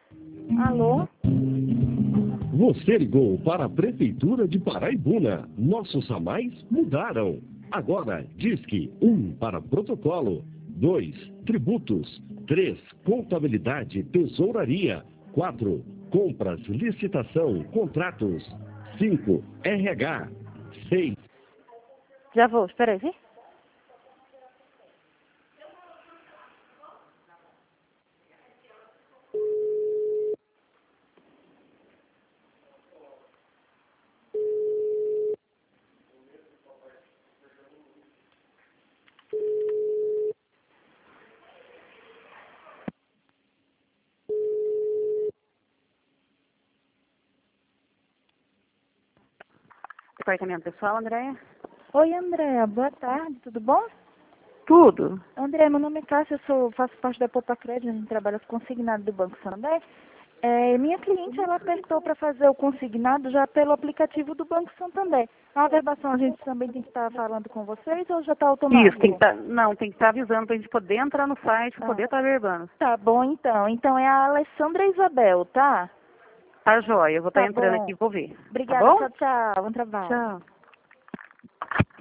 Alô? Você ligou para a Prefeitura de Paraibuna. Nossos ramais mudaram. Agora, Disque 1 para protocolo, 2 tributos, 3 contabilidade, tesouraria, 4 compras, licitação, contratos, 5 RH, 6. Já vou, espera aí, viu? Departamento pessoal, Andréia? Oi, Andréa, boa tarde, tudo bom? Tudo. André, meu nome é Cássia, faço parte da Poupa Crédito, a gente trabalha com consignado do Banco Santander. Minha cliente, ela apertou para fazer o consignado já pelo aplicativo do Banco Santander. A averbação a gente também tem que estar falando com vocês ou já está automático? Isso, tem que estar avisando para a gente poder entrar no site, poder estar verbando. Tá bom, então. Então é a Alessandra Isabel, tá? Tá joia, eu vou estar Tá entrando bom. aqui e vou ver. Obrigada, Tá bom? tchau, tchau. Bom trabalho. Tchau.